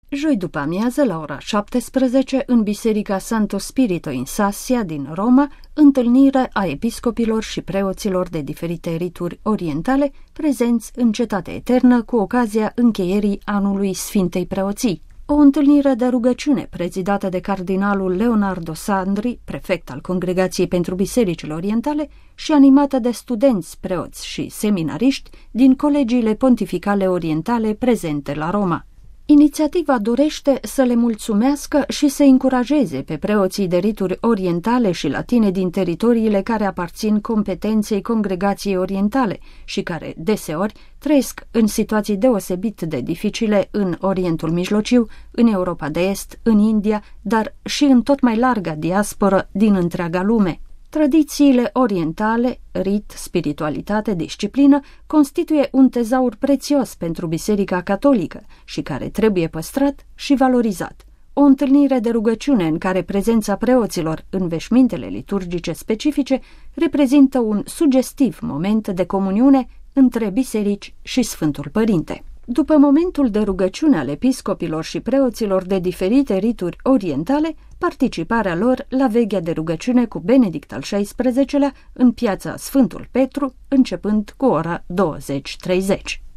Joi după amiază, la ora 17, în Biserica Santo Spirito in Sassia din Roma, întâlnire a episcopilor și preoților de diferite rituri orientale prezenți în Cetate Eternă cu ocazia încheierii anului Sfintei Preoții. O întâlnire de rugăciune prezidată de cardinalul Leonardo Sandri, prefect al Congregației pentru Bisericile Orientale, și animată de studenți, preoți și seminariști din colegiile pontificale orientale prezente la Roma. Inițiativa dorește să le mulțumească și să încurajeze pe preoții de rituri orientale și latine din teritoriile care aparțin competenței Congregației Orientale și care, deseori, trăiesc în situații deosebit de dificile în Orientul Mijlociu, în Europa de Est, în India, dar și în tot mai larga diasporă din întreaga lume. Tradițiile orientale, rit, spiritualitate, disciplină, constituie un tezaur prețios pentru Biserica Catolică și care trebuie păstrat și valorizat. O întâlnire de rugăciune în care prezența preoților în veșmintele liturgice specifice reprezintă un sugestiv moment de comuniune între biserici și Sfântul Părinte. După momentul de rugăciune al episcopilor și preoților de diferite rituri orientale, participarea lor la veghea de rugăciune cu Benedict al XVI-lea în piața Sfântul Petru, începând cu ora 20:30.